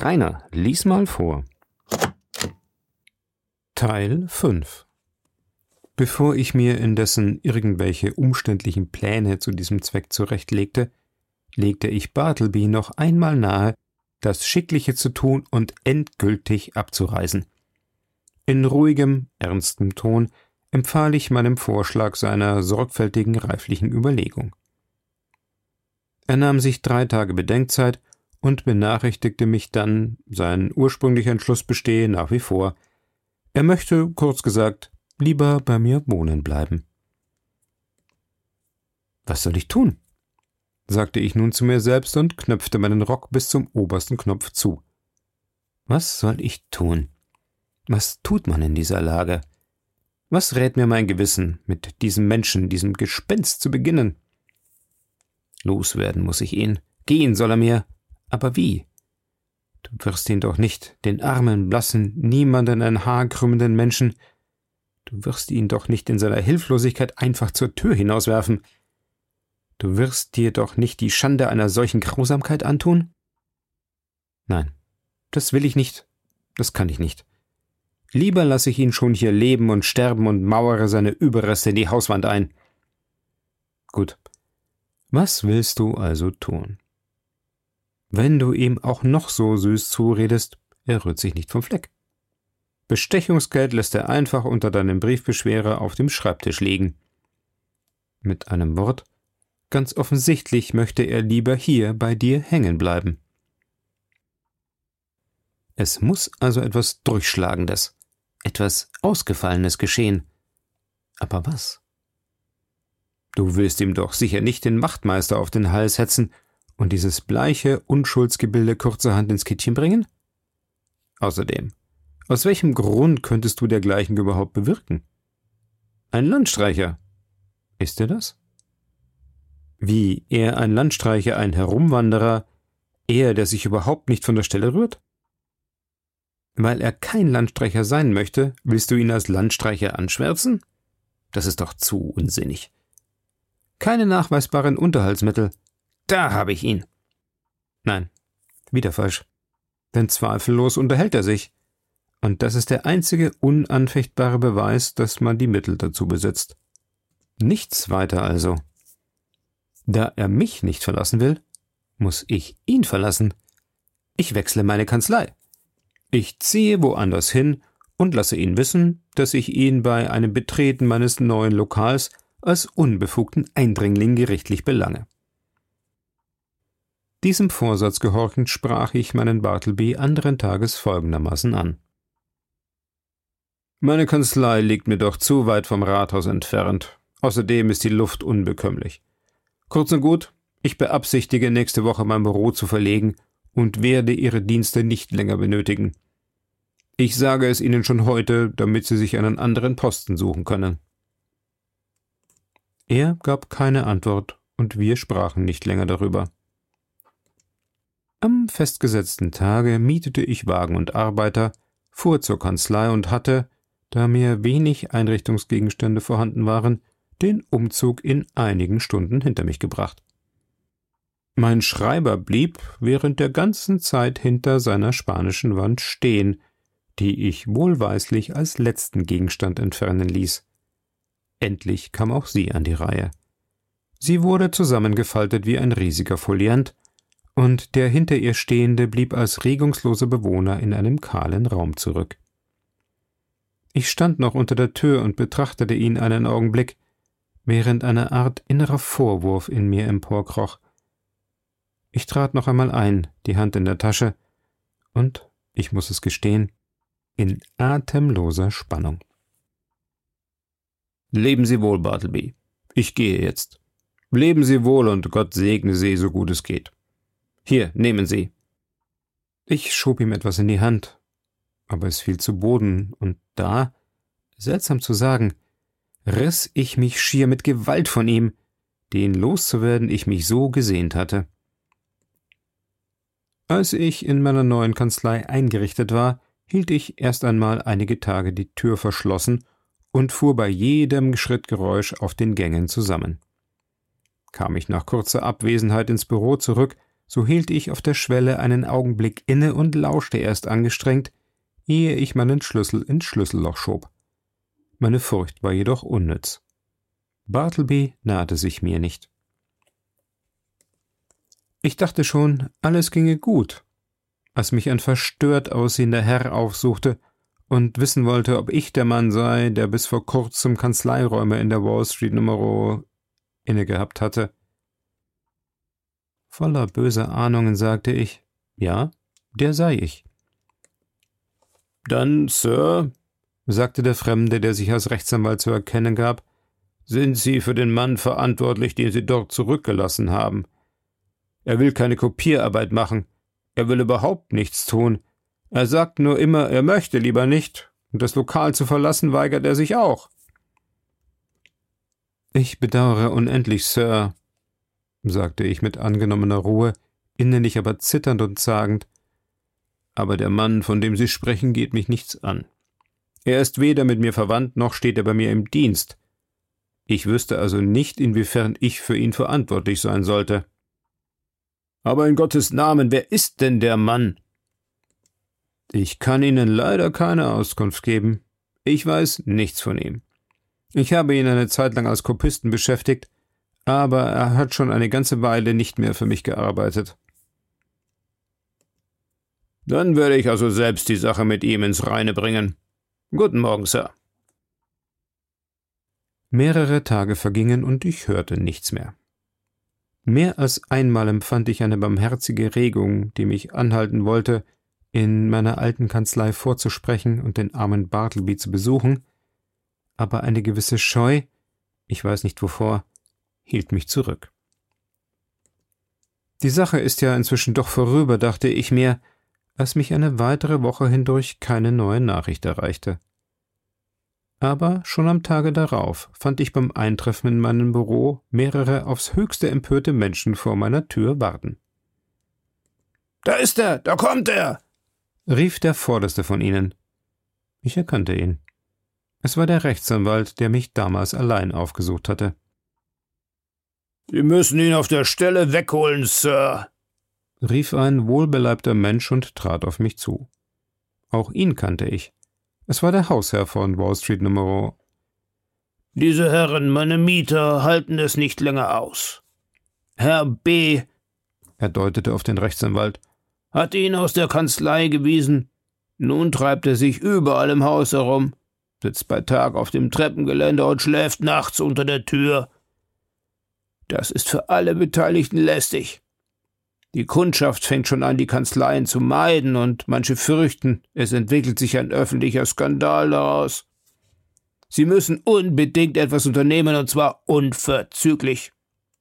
Rainer, lies mal vor. Teil 5. Bevor ich mir indessen irgendwelche umständlichen Pläne zu diesem Zweck zurechtlegte, legte ich Bartleby noch einmal nahe, das Schickliche zu tun und endgültig abzureisen. In ruhigem, ernstem Ton empfahl ich meinem Vorschlag seiner sorgfältigen, reiflichen Überlegung. Er nahm sich 3 Tage Bedenkzeit und benachrichtigte mich dann, sein ursprünglicher Entschluss bestehe nach wie vor. Er möchte, kurz gesagt, lieber bei mir wohnen bleiben. »Was soll ich tun?« sagte ich nun zu mir selbst und knöpfte meinen Rock bis zum obersten Knopf zu. »Was soll ich tun? Was tut man in dieser Lage? Was rät mir mein Gewissen, mit diesem Menschen, diesem Gespenst zu beginnen? Loswerden muss ich ihn, gehen soll er mir, aber wie? Du wirst ihn doch nicht, den armen, blassen, niemanden ein Haar krümmenden Menschen, du wirst ihn doch nicht in seiner Hilflosigkeit einfach zur Tür hinauswerfen. Du wirst dir doch nicht die Schande einer solchen Grausamkeit antun? Nein, das will ich nicht, das kann ich nicht. Lieber lasse ich ihn schon hier leben und sterben und mauere seine Überreste in die Hauswand ein. Gut, was willst du also tun? Wenn du ihm auch noch so süß zuredest, er rührt sich nicht vom Fleck. Bestechungsgeld lässt er einfach unter deinem Briefbeschwerer auf dem Schreibtisch liegen. Mit einem Wort, ganz offensichtlich möchte er lieber hier bei dir hängen bleiben. Es muss also etwas Durchschlagendes, etwas Ausgefallenes geschehen. Aber was? Du willst ihm doch sicher nicht den Wachtmeister auf den Hals hetzen und dieses bleiche Unschuldsgebilde kurzerhand ins Kittchen bringen? Außerdem, aus welchem Grund könntest du dergleichen überhaupt bewirken? Ein Landstreicher. Ist er das? Wie, er ein Landstreicher, ein Herumwanderer, er, der sich überhaupt nicht von der Stelle rührt? Weil er kein Landstreicher sein möchte, willst du ihn als Landstreicher anschwärzen? Das ist doch zu unsinnig. Keine nachweisbaren Unterhaltsmittel. Da habe ich ihn. Nein, wieder falsch. Denn zweifellos unterhält er sich. Und das ist der einzige unanfechtbare Beweis, dass man die Mittel dazu besitzt. Nichts weiter also. Da er mich nicht verlassen will, muss ich ihn verlassen. Ich wechsle meine Kanzlei. Ich ziehe woanders hin und lasse ihn wissen, dass ich ihn bei einem Betreten meines neuen Lokals als unbefugten Eindringling gerichtlich belange. Diesem Vorsatz gehorchend sprach ich meinen Bartleby anderen Tages folgendermaßen an. Meine Kanzlei liegt mir doch zu weit vom Rathaus entfernt. Außerdem ist die Luft unbekömmlich. Kurz und gut, ich beabsichtige, nächste Woche mein Büro zu verlegen und werde Ihre Dienste nicht länger benötigen. Ich sage es Ihnen schon heute, damit Sie sich einen anderen Posten suchen können. Er gab keine Antwort, und wir sprachen nicht länger darüber. Am festgesetzten Tage mietete ich Wagen und Arbeiter, fuhr zur Kanzlei und hatte, da mir wenig Einrichtungsgegenstände vorhanden waren, den Umzug in einigen Stunden hinter mich gebracht. Mein Schreiber blieb während der ganzen Zeit hinter seiner spanischen Wand stehen, die ich wohlweislich als letzten Gegenstand entfernen ließ. Endlich kam auch sie an die Reihe. Sie wurde zusammengefaltet wie ein riesiger Foliant, und der hinter ihr Stehende blieb als regungsloser Bewohner in einem kahlen Raum zurück. Ich stand noch unter der Tür und betrachtete ihn einen Augenblick, während eine Art innerer Vorwurf in mir emporkroch. Ich trat noch einmal ein, die Hand in der Tasche, und, ich muß es gestehen, in atemloser Spannung. »Leben Sie wohl, Bartleby. Ich gehe jetzt. Leben Sie wohl und Gott segne Sie, so gut es geht. Hier, nehmen Sie.« Ich schob ihm etwas in die Hand, aber es fiel zu Boden, und da, seltsam zu sagen, riss ich mich schier mit Gewalt von ihm, den loszuwerden ich mich so gesehnt hatte. Als ich in meiner neuen Kanzlei eingerichtet war, hielt ich erst einmal einige Tage die Tür verschlossen und fuhr bei jedem Schrittgeräusch auf den Gängen zusammen. Kam ich nach kurzer Abwesenheit ins Büro zurück, so hielt ich auf der Schwelle einen Augenblick inne und lauschte erst angestrengt, ehe ich meinen Schlüssel ins Schlüsselloch schob. Meine Furcht war jedoch unnütz. Bartleby nahte sich mir nicht. Ich dachte schon, alles ginge gut, als mich ein verstört aussehender Herr aufsuchte und wissen wollte, ob ich der Mann sei, der bis vor kurzem Kanzleiräume in der Wall Street Nummer innegehabt hatte. Voller böser Ahnungen sagte ich, ja, der sei ich. »Dann, Sir«, sagte der Fremde, der sich als Rechtsanwalt zu erkennen gab, »sind Sie für den Mann verantwortlich, den Sie dort zurückgelassen haben. Er will keine Kopierarbeit machen, er will überhaupt nichts tun. Er sagt nur immer, er möchte lieber nicht, und das Lokal zu verlassen weigert er sich auch.« »Ich bedauere unendlich, Sir«, sagte ich mit angenommener Ruhe, innerlich aber zitternd und zagend, »aber der Mann, von dem Sie sprechen, geht mich nichts an. Er ist weder mit mir verwandt, noch steht er bei mir im Dienst. Ich wüsste also nicht, inwiefern ich für ihn verantwortlich sein sollte.« »Aber in Gottes Namen, wer ist denn der Mann?« »Ich kann Ihnen leider keine Auskunft geben. Ich weiß nichts von ihm. Ich habe ihn eine Zeit lang als Kopisten beschäftigt, aber er hat schon eine ganze Weile nicht mehr für mich gearbeitet.« »Dann werde ich also selbst die Sache mit ihm ins Reine bringen. Guten Morgen, Sir.« Mehrere Tage vergingen und ich hörte nichts mehr. Mehr als einmal empfand ich eine barmherzige Regung, die mich anhalten wollte, in meiner alten Kanzlei vorzusprechen und den armen Bartleby zu besuchen, aber eine gewisse Scheu, ich weiß nicht wovor, hielt mich zurück. Die Sache ist ja inzwischen doch vorüber, dachte ich mir, als mich eine weitere Woche hindurch keine neue Nachricht erreichte. Aber schon am Tage darauf fand ich beim Eintreffen in meinem Büro mehrere aufs höchste empörte Menschen vor meiner Tür warten. »Da ist er, da kommt er!« rief der vorderste von ihnen. Ich erkannte ihn. Es war der Rechtsanwalt, der mich damals allein aufgesucht hatte. »Sie müssen ihn auf der Stelle wegholen, Sir«, rief ein wohlbeleibter Mensch und trat auf mich zu. Auch ihn kannte ich. Es war der Hausherr von Wall Street Nummer. »Diese Herren, meine Mieter, halten es nicht länger aus. Herr B., er deutete auf den Rechtsanwalt, hat ihn aus der Kanzlei gewiesen. Nun treibt er sich überall im Haus herum, sitzt bei Tag auf dem Treppengeländer und schläft nachts unter der Tür. Das ist für alle Beteiligten lästig. Die Kundschaft fängt schon an, die Kanzleien zu meiden, und manche fürchten, es entwickelt sich ein öffentlicher Skandal daraus. Sie müssen unbedingt etwas unternehmen, und zwar unverzüglich.«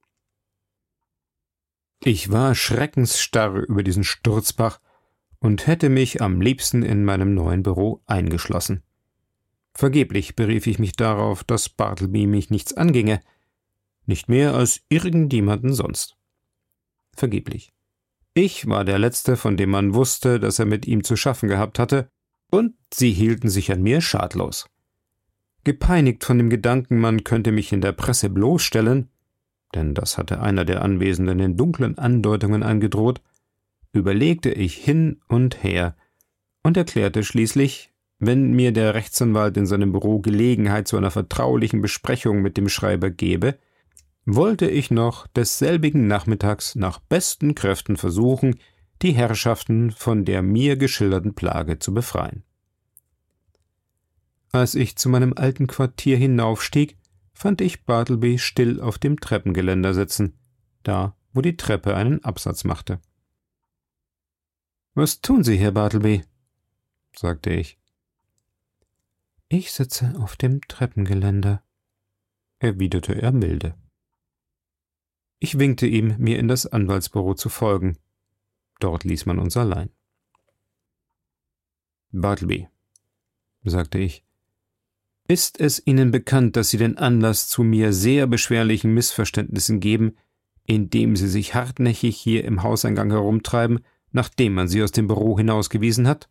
Ich war schreckensstarr über diesen Sturzbach und hätte mich am liebsten in meinem neuen Büro eingeschlossen. Vergeblich berief ich mich darauf, dass Bartleby mich nichts anginge, nicht mehr als irgendjemanden sonst. Vergeblich. Ich war der Letzte, von dem man wusste, dass er mit ihm zu schaffen gehabt hatte, und sie hielten sich an mir schadlos. Gepeinigt von dem Gedanken, man könnte mich in der Presse bloßstellen, denn das hatte einer der Anwesenden in dunklen Andeutungen angedroht, überlegte ich hin und her und erklärte schließlich, wenn mir der Rechtsanwalt in seinem Büro Gelegenheit zu einer vertraulichen Besprechung mit dem Schreiber gebe, wollte ich noch desselbigen Nachmittags nach besten Kräften versuchen, die Herrschaften von der mir geschilderten Plage zu befreien. Als ich zu meinem alten Quartier hinaufstieg, fand ich Bartleby still auf dem Treppengeländer sitzen, da, wo die Treppe einen Absatz machte. »Was tun Sie, Herr Bartleby?« sagte ich. »Ich sitze auf dem Treppengeländer«, erwiderte er milde. Ich winkte ihm, mir in das Anwaltsbüro zu folgen. Dort ließ man uns allein. »Bartleby«, sagte ich, »ist es Ihnen bekannt, dass Sie den Anlass zu mir sehr beschwerlichen Missverständnissen geben, indem Sie sich hartnäckig hier im Hauseingang herumtreiben, nachdem man Sie aus dem Büro hinausgewiesen hat?«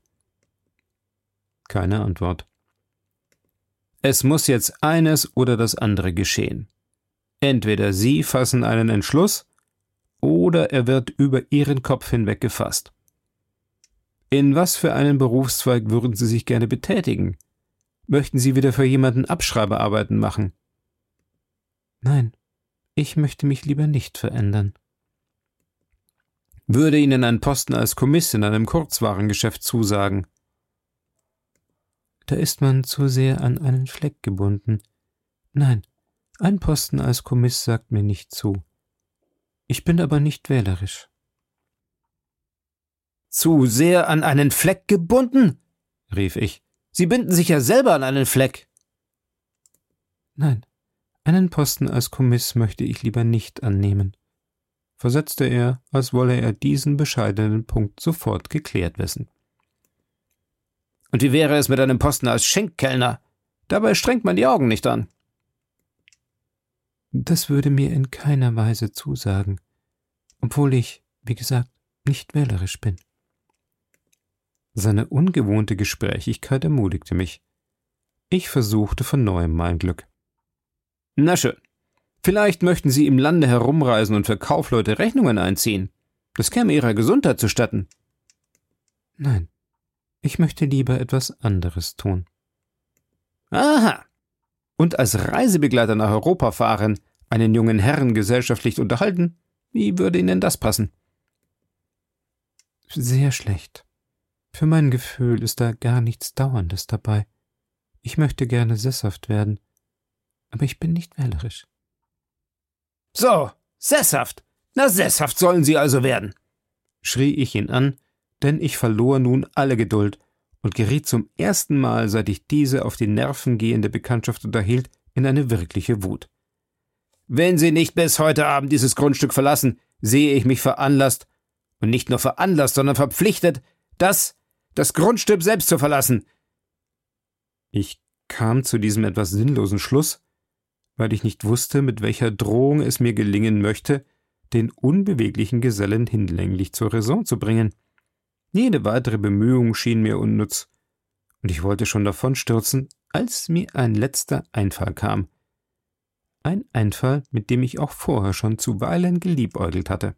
Keine Antwort. »Es muss jetzt eines oder das andere geschehen. Entweder Sie fassen einen Entschluss, oder er wird über Ihren Kopf hinweg gefasst. In was für einen Berufszweig würden Sie sich gerne betätigen? Möchten Sie wieder für jemanden Abschreiberarbeiten machen? Nein, ich möchte mich lieber nicht verändern. Würde Ihnen ein Posten als Kommiss in einem Kurzwarengeschäft zusagen? Da ist man zu sehr an einen Fleck gebunden. Nein, ein Posten als Kommiss sagt mir nicht zu. Ich bin aber nicht wählerisch. »Zu sehr an einen Fleck gebunden?« rief ich. »Sie binden sich ja selber an einen Fleck.« »Nein, einen Posten als Kommiss möchte ich lieber nicht annehmen«, versetzte er, als wolle er diesen bescheidenen Punkt sofort geklärt wissen. »Und wie wäre es mit einem Posten als Schenkkellner? Dabei strengt man die Augen nicht an.« »Das würde mir in keiner Weise zusagen, obwohl ich, wie gesagt, nicht wählerisch bin.« Seine ungewohnte Gesprächigkeit ermutigte mich. Ich versuchte von neuem mein Glück. »Na schön. Vielleicht möchten Sie im Lande herumreisen und für Kaufleute Rechnungen einziehen. Das käme Ihrer Gesundheit zustatten.« »Nein, ich möchte lieber etwas anderes tun.« »Aha. Und als Reisebegleiter nach Europa fahren, einen jungen Herrn gesellschaftlich unterhalten? Wie würde Ihnen das passen?« »Sehr schlecht. Für mein Gefühl ist da gar nichts Dauerndes dabei. Ich möchte gerne sesshaft werden, aber ich bin nicht wählerisch.« »So, sesshaft! Na, sesshaft sollen Sie also werden!« schrie ich ihn an, denn ich verlor nun alle Geduld und geriet zum ersten Mal, seit ich diese auf die Nerven gehende Bekanntschaft unterhielt, in eine wirkliche Wut. »Wenn Sie nicht bis heute Abend dieses Grundstück verlassen, sehe ich mich veranlasst, und nicht nur veranlasst, sondern verpflichtet, das Grundstück selbst zu verlassen.« Ich kam zu diesem etwas sinnlosen Schluss, weil ich nicht wusste, mit welcher Drohung es mir gelingen möchte, den unbeweglichen Gesellen hinlänglich zur Raison zu bringen. Jede weitere Bemühung schien mir unnütz, und ich wollte schon davonstürzen, als mir ein letzter Einfall kam. Ein Einfall, mit dem ich auch vorher schon zuweilen geliebäugelt hatte.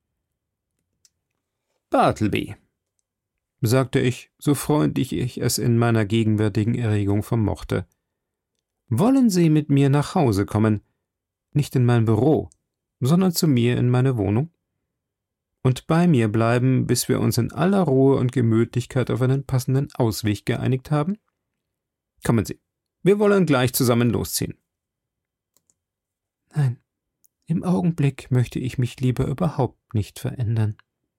»Bartleby«, sagte ich, so freundlich ich es in meiner gegenwärtigen Erregung vermochte, »wollen Sie mit mir nach Hause kommen, nicht in mein Büro, sondern zu mir in meine Wohnung? Und bei mir bleiben, bis wir uns in aller Ruhe und Gemütlichkeit auf einen passenden Ausweg geeinigt haben? Kommen Sie, wir wollen gleich zusammen losziehen.« »Nein, im Augenblick möchte ich mich lieber überhaupt nicht verändern.«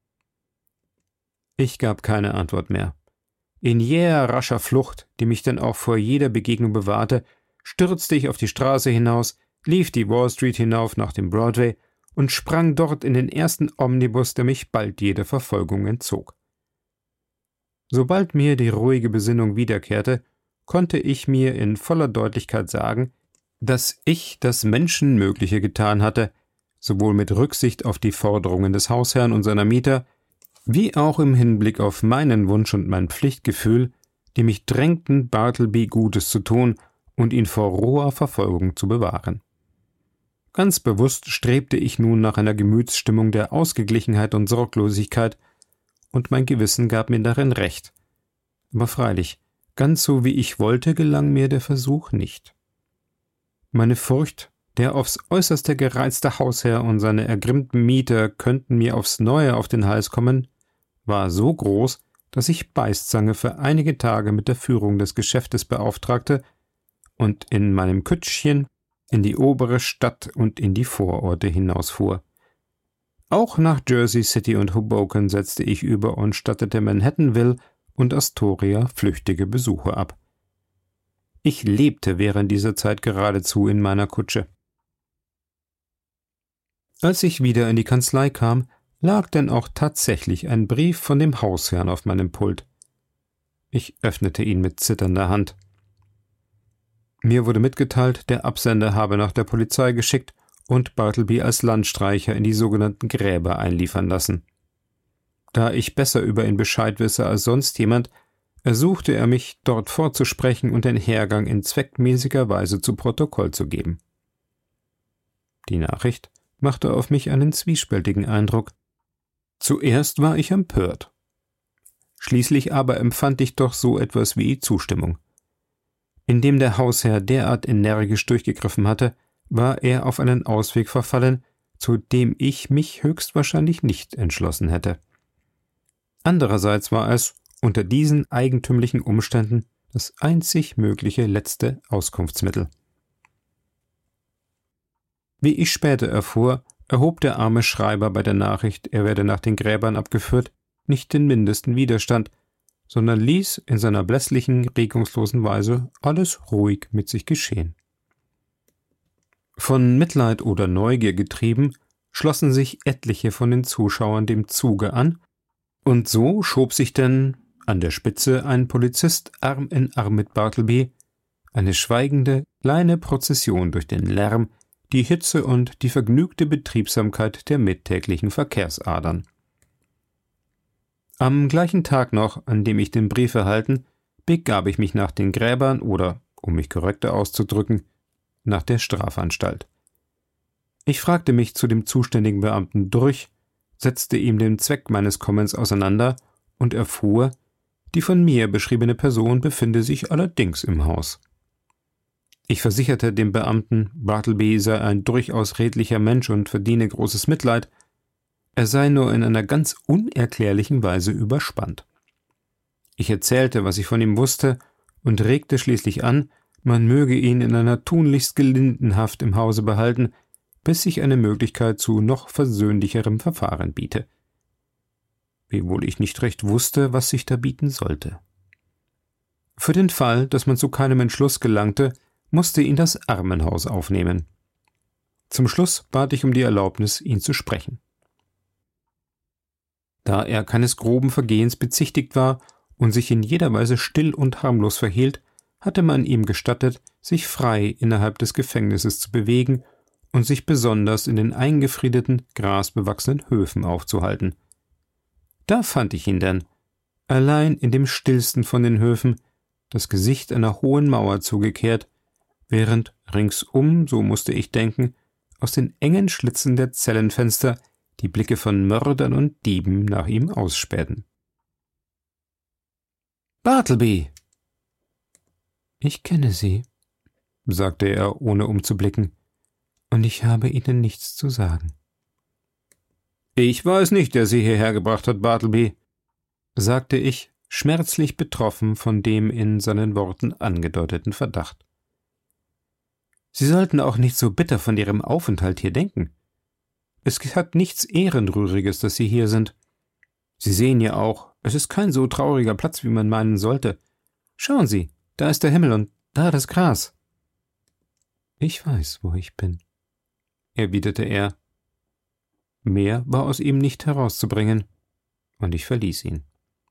Ich gab keine Antwort mehr. In jäher, rascher Flucht, die mich dann auch vor jeder Begegnung bewahrte, stürzte ich auf die Straße hinaus, lief die Wall Street hinauf nach dem Broadway und sprang dort in den ersten Omnibus, der mich bald jeder Verfolgung entzog. Sobald mir die ruhige Besinnung wiederkehrte, konnte ich mir in voller Deutlichkeit sagen, dass ich das Menschenmögliche getan hatte, sowohl mit Rücksicht auf die Forderungen des Hausherrn und seiner Mieter, wie auch im Hinblick auf meinen Wunsch und mein Pflichtgefühl, die mich drängten, Bartleby Gutes zu tun und ihn vor roher Verfolgung zu bewahren. Ganz bewusst strebte ich nun nach einer Gemütsstimmung der Ausgeglichenheit und Sorglosigkeit, und mein Gewissen gab mir darin recht. Aber freilich, ganz so wie ich wollte, gelang mir der Versuch nicht. Meine Furcht, der aufs Äußerste gereizte Hausherr und seine ergrimmten Mieter könnten mir aufs Neue auf den Hals kommen, war so groß, dass ich Beißzange für einige Tage mit der Führung des Geschäftes beauftragte und in meinem Kütschchen in die obere Stadt und in die Vororte hinausfuhr. Auch nach Jersey City und Hoboken setzte ich über und stattete Manhattanville und Astoria flüchtige Besuche ab. Ich lebte während dieser Zeit geradezu in meiner Kutsche. Als ich wieder in die Kanzlei kam, lag denn auch tatsächlich ein Brief von dem Hausherrn auf meinem Pult. Ich öffnete ihn mit zitternder Hand. Mir wurde mitgeteilt, der Absender habe nach der Polizei geschickt und Bartleby als Landstreicher in die sogenannten Gräber einliefern lassen. Da ich besser über ihn Bescheid wisse als sonst jemand, ersuchte er mich, dort vorzusprechen und den Hergang in zweckmäßiger Weise zu Protokoll zu geben. Die Nachricht machte auf mich einen zwiespältigen Eindruck. Zuerst war ich empört. Schließlich aber empfand ich doch so etwas wie Zustimmung. Indem der Hausherr derart energisch durchgegriffen hatte, war er auf einen Ausweg verfallen, zu dem ich mich höchstwahrscheinlich nicht entschlossen hätte. Andererseits war es, unter diesen eigentümlichen Umständen, das einzig mögliche letzte Auskunftsmittel. Wie ich später erfuhr, erhob der arme Schreiber bei der Nachricht, er werde nach den Gräbern abgeführt, nicht den mindesten Widerstand, sondern ließ in seiner blässlichen, regungslosen Weise alles ruhig mit sich geschehen. Von Mitleid oder Neugier getrieben, schlossen sich etliche von den Zuschauern dem Zuge an, und so schob sich denn an der Spitze ein Polizist Arm in Arm mit Bartleby, eine schweigende, kleine Prozession durch den Lärm, die Hitze und die vergnügte Betriebsamkeit der mittäglichen Verkehrsadern. Am gleichen Tag noch, an dem ich den Brief erhalten, begab ich mich nach den Gräbern oder, um mich korrekter auszudrücken, nach der Strafanstalt. Ich fragte mich zu dem zuständigen Beamten durch, setzte ihm den Zweck meines Kommens auseinander und erfuhr, die von mir beschriebene Person befinde sich allerdings im Haus. Ich versicherte dem Beamten, Bartleby sei ein durchaus redlicher Mensch und verdiene großes Mitleid, er sei nur in einer ganz unerklärlichen Weise überspannt. Ich erzählte, was ich von ihm wusste, und regte schließlich an, man möge ihn in einer tunlichst gelinden Haft im Hause behalten, bis sich eine Möglichkeit zu noch versöhnlicherem Verfahren biete. Wiewohl ich nicht recht wusste, was sich da bieten sollte. Für den Fall, dass man zu keinem Entschluss gelangte, musste ihn das Armenhaus aufnehmen. Zum Schluss bat ich um die Erlaubnis, ihn zu sprechen. Da er keines groben Vergehens bezichtigt war und sich in jeder Weise still und harmlos verhielt, hatte man ihm gestattet, sich frei innerhalb des Gefängnisses zu bewegen und sich besonders in den eingefriedeten, grasbewachsenen Höfen aufzuhalten. Da fand ich ihn denn, allein in dem stillsten von den Höfen, das Gesicht einer hohen Mauer zugekehrt, während ringsum, so musste ich denken, aus den engen Schlitzen der Zellenfenster die Blicke von Mördern und Dieben nach ihm ausspähten. »Bartleby!« »Ich kenne Sie«, sagte er, ohne umzublicken, »und ich habe Ihnen nichts zu sagen.« »Ich war es nicht, der Sie hierher gebracht hat, Bartleby«, sagte ich, schmerzlich betroffen von dem in seinen Worten angedeuteten Verdacht. »Sie sollten auch nicht so bitter von Ihrem Aufenthalt hier denken. Es hat nichts Ehrenrühriges, dass Sie hier sind. Sie sehen ja auch, es ist kein so trauriger Platz, wie man meinen sollte. Schauen Sie, da ist der Himmel und da das Gras.« »Ich weiß, wo ich bin«, erwiderte er. Mehr war aus ihm nicht herauszubringen, und ich verließ ihn.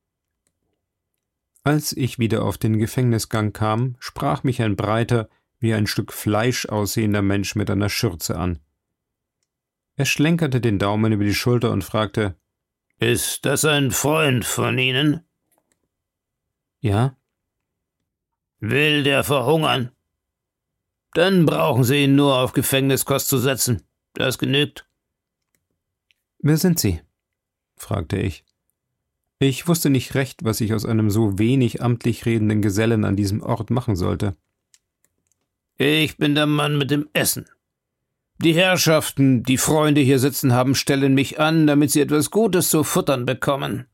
Als ich wieder auf den Gefängnisgang kam, sprach mich ein breiter, wie ein Stück Fleisch aussehender Mensch mit einer Schürze an. Er schlenkerte den Daumen über die Schulter und fragte, »Ist das ein Freund von Ihnen?« »Ja.« »Will der verhungern? Dann brauchen Sie ihn nur auf Gefängniskost zu setzen. Das genügt.« »Wer sind Sie?« fragte ich. Ich wusste nicht recht, was ich aus einem so wenig amtlich redenden Gesellen an diesem Ort machen sollte. »Ich bin der Mann mit dem Essen. Die Herrschaften, die Freunde hier sitzen haben, stellen mich an, damit sie etwas Gutes zu futtern bekommen.«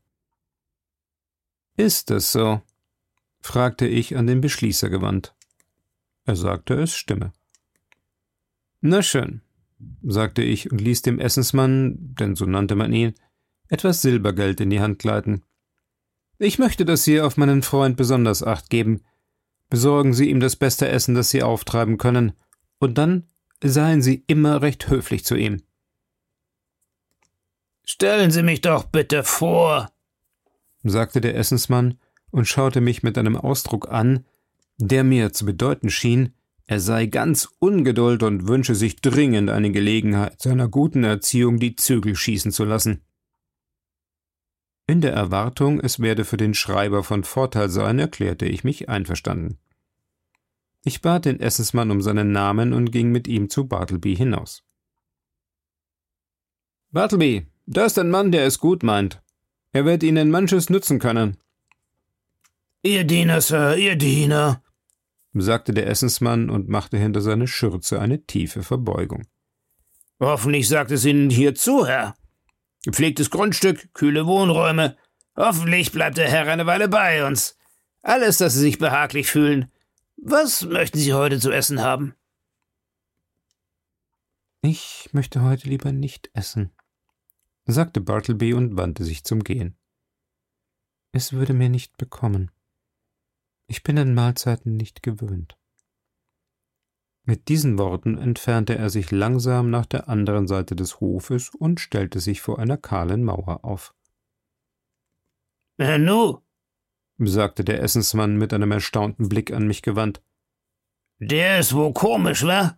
»Ist es so?« fragte ich an den Beschließer gewandt. Er sagte, es stimme. »Na schön«, sagte ich und ließ dem Essensmann, denn so nannte man ihn, etwas Silbergeld in die Hand gleiten. »Ich möchte, dass Sie auf meinen Freund besonders Acht geben. Besorgen Sie ihm das beste Essen, das Sie auftreiben können, und dann seien Sie immer recht höflich zu ihm.« »Stellen Sie mich doch bitte vor«, sagte der Essensmann und schaute mich mit einem Ausdruck an, der mir zu bedeuten schien, er sei ganz ungeduld und wünsche sich dringend eine Gelegenheit, seiner guten Erziehung die Zügel schießen zu lassen. In der Erwartung, es werde für den Schreiber von Vorteil sein, erklärte ich mich einverstanden. Ich bat den Essensmann um seinen Namen und ging mit ihm zu Bartleby hinaus. »Bartleby, da ist ein Mann, der es gut meint. Er wird Ihnen manches nützen können.« »Ihr Diener, Sir, Ihr Diener«, sagte der Essensmann und machte hinter seine Schürze eine tiefe Verbeugung. »Hoffentlich sagt es Ihnen hier zu, Herr. Gepflegtes Grundstück, kühle Wohnräume. Hoffentlich bleibt der Herr eine Weile bei uns. Alles, dass Sie sich behaglich fühlen. Was möchten Sie heute zu essen haben?« »Ich möchte heute lieber nicht essen«, sagte Bartleby und wandte sich zum Gehen. »Es würde mir nicht bekommen. Ich bin an Mahlzeiten nicht gewöhnt.« Mit diesen Worten entfernte er sich langsam nach der anderen Seite des Hofes und stellte sich vor einer kahlen Mauer auf. »Nu«, sagte der Essensmann mit einem erstaunten Blick an mich gewandt. »Der ist wohl komisch, wa?«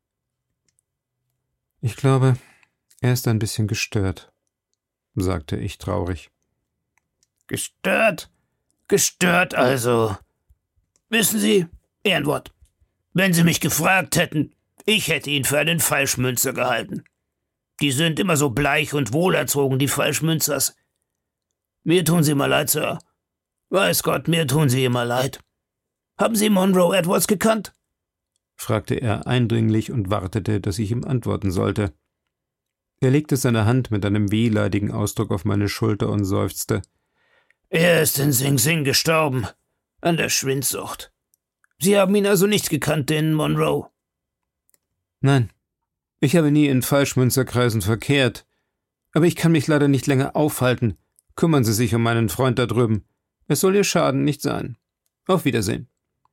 »Ich glaube, er ist ein bisschen gestört«, sagte ich traurig. »Gestört? Gestört also. Wissen Sie, Ehrenwort, wenn Sie mich gefragt hätten, ich hätte ihn für einen Falschmünzer gehalten. Die sind immer so bleich und wohlerzogen, die Falschmünzers. Mir tun Sie immer leid, Sir. Weiß Gott, mir tun Sie immer leid. Haben Sie Monroe Edwards gekannt?« fragte er eindringlich und wartete, dass ich ihm antworten sollte. Er legte seine Hand mit einem wehleidigen Ausdruck auf meine Schulter und seufzte. »Er ist in Sing Sing gestorben, an der Schwindsucht. Sie haben ihn also nicht gekannt, den Monroe?« »Nein, ich habe nie in Falschmünzerkreisen verkehrt. Aber ich kann mich leider nicht länger aufhalten. Kümmern Sie sich um meinen Freund da drüben. Es soll Ihr Schaden nicht sein. Auf Wiedersehen.«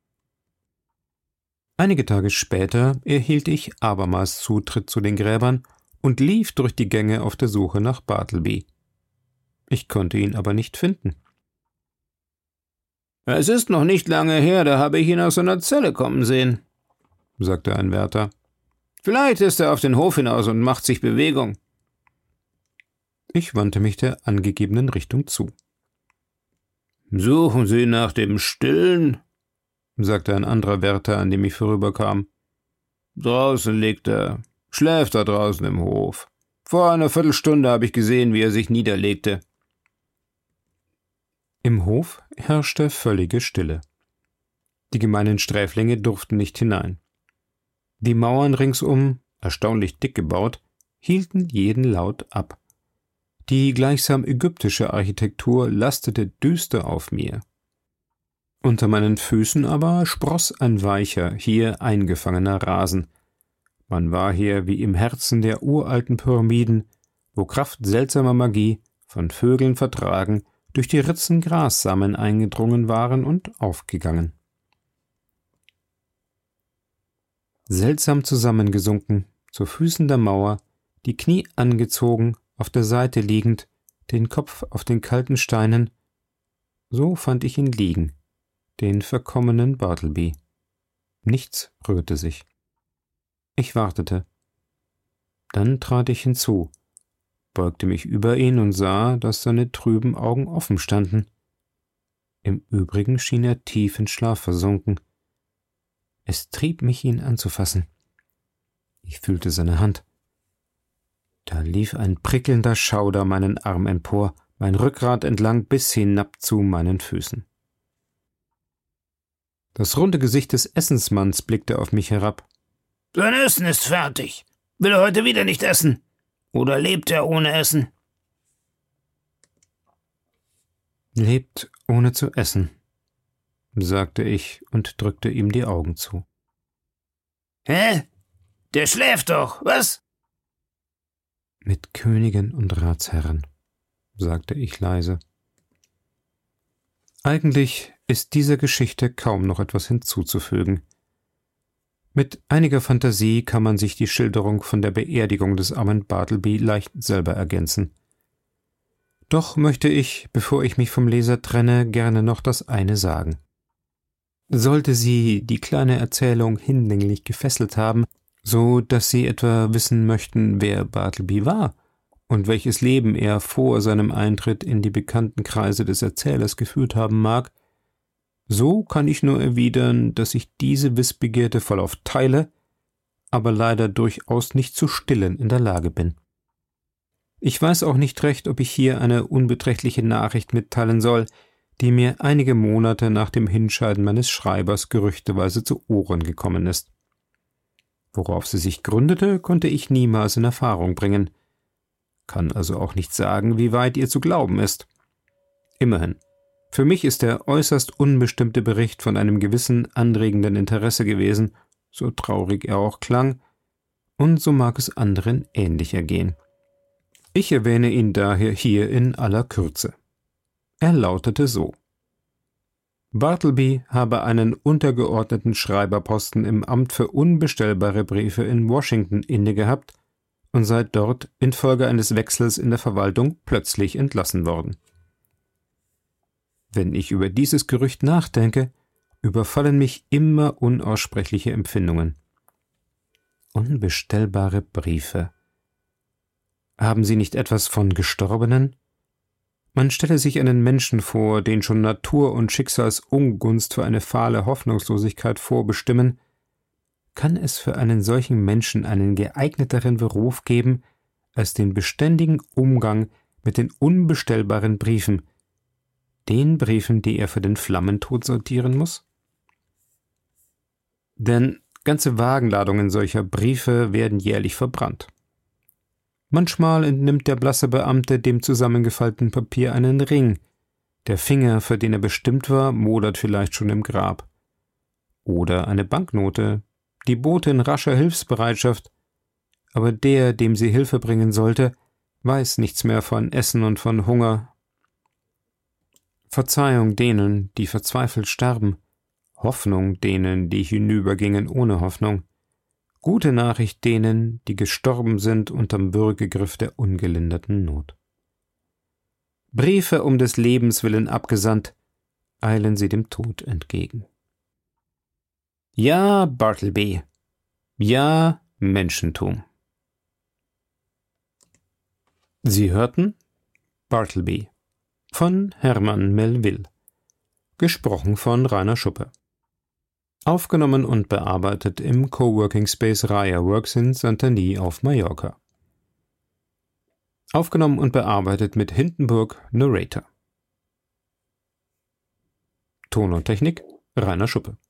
Einige Tage später erhielt ich abermals Zutritt zu den Gräbern und lief durch die Gänge auf der Suche nach Bartleby. Ich konnte ihn aber nicht finden. »Es ist noch nicht lange her, da habe ich ihn aus seiner Zelle kommen sehen«, sagte ein Wärter. »Vielleicht ist er auf den Hof hinaus und macht sich Bewegung.« Ich wandte mich der angegebenen Richtung zu. »Suchen Sie nach dem Stillen?«, sagte ein anderer Wärter, an dem ich vorüberkam. »Draußen liegt er, schläft da draußen im Hof. Vor einer Viertelstunde habe ich gesehen, wie er sich niederlegte.« Im Hof herrschte völlige Stille. Die gemeinen Sträflinge durften nicht hinein. Die Mauern ringsum, erstaunlich dick gebaut, hielten jeden Laut ab. Die gleichsam ägyptische Architektur lastete düster auf mir. Unter meinen Füßen aber spross ein weicher, hier eingefangener Rasen. Man war hier wie im Herzen der uralten Pyramiden, wo Kraft seltsamer Magie, von Vögeln vertragen, durch die Ritzen Grassamen eingedrungen waren und aufgegangen. Seltsam zusammengesunken, zu Füßen der Mauer, die Knie angezogen, auf der Seite liegend, den Kopf auf den kalten Steinen, so fand ich ihn liegen, den verkommenen Bartleby. Nichts rührte sich. Ich wartete. Dann trat ich hinzu, beugte mich über ihn und sah, dass seine trüben Augen offen standen. Im Übrigen schien er tief in Schlaf versunken. Es trieb mich, ihn anzufassen. Ich fühlte seine Hand. Da lief ein prickelnder Schauder meinen Arm empor, mein Rückgrat entlang bis hinab zu meinen Füßen. Das runde Gesicht des Essensmanns blickte auf mich herab. »Sein Essen ist fertig. Will er heute wieder nicht essen? Oder lebt er ohne Essen?« »Lebt ohne zu essen«, sagte ich und drückte ihm die Augen zu. »Hä? Der schläft doch, was?« »Mit Königen und Ratsherren«, sagte ich leise. Eigentlich ist dieser Geschichte kaum noch etwas hinzuzufügen. Mit einiger Fantasie kann man sich die Schilderung von der Beerdigung des armen Bartleby leicht selber ergänzen. Doch möchte ich, bevor ich mich vom Leser trenne, gerne noch das eine sagen. Sollte Sie die kleine Erzählung hinlänglich gefesselt haben, so dass Sie etwa wissen möchten, wer Bartleby war und welches Leben er vor seinem Eintritt in die bekannten Kreise des Erzählers geführt haben mag, so kann ich nur erwidern, dass ich diese Wissbegierde vollauf teile, aber leider durchaus nicht zu stillen in der Lage bin. Ich weiß auch nicht recht, ob ich hier eine unbeträchtliche Nachricht mitteilen soll, die mir einige Monate nach dem Hinscheiden meines Schreibers gerüchteweise zu Ohren gekommen ist. Worauf sie sich gründete, konnte ich niemals in Erfahrung bringen, kann also auch nicht sagen, wie weit ihr zu glauben ist. Immerhin, für mich ist der äußerst unbestimmte Bericht von einem gewissen anregenden Interesse gewesen, so traurig er auch klang, und so mag es anderen ähnlich ergehen. Ich erwähne ihn daher hier in aller Kürze. Er lautete so: Bartleby habe einen untergeordneten Schreiberposten im Amt für unbestellbare Briefe in Washington innegehabt und sei dort infolge eines Wechsels in der Verwaltung plötzlich entlassen worden. Wenn ich über dieses Gerücht nachdenke, überfallen mich immer unaussprechliche Empfindungen. Unbestellbare Briefe. Haben sie nicht etwas von Gestorbenen? Man stelle sich einen Menschen vor, den schon Natur und Schicksalsungunst für eine fahle Hoffnungslosigkeit vorbestimmen. Kann es für einen solchen Menschen einen geeigneteren Beruf geben, als den beständigen Umgang mit den unbestellbaren Briefen, den Briefen, die er für den Flammentod sortieren muss? Denn ganze Wagenladungen solcher Briefe werden jährlich verbrannt. Manchmal entnimmt der blasse Beamte dem zusammengefalteten Papier einen Ring. Der Finger, für den er bestimmt war, modert vielleicht schon im Grab. Oder eine Banknote, die Bote in rascher Hilfsbereitschaft, aber der, dem sie Hilfe bringen sollte, weiß nichts mehr von Essen und von Hunger. Verzeihung denen, die verzweifelt starben, Hoffnung denen, die hinübergingen ohne Hoffnung, gute Nachricht denen, die gestorben sind unterm Würgegriff der ungelinderten Not. Briefe um des Lebens willen abgesandt, eilen sie dem Tod entgegen. Ja, Bartleby, ja, Menschentum. Sie hörten Bartleby von Herman Melville, gesprochen von Rainer Schuppe. Aufgenommen und bearbeitet im Coworking Space Raya Works in Santany auf Mallorca. Aufgenommen und bearbeitet mit Hindenburg Narrator. Ton und Technik Rainer Schuppe.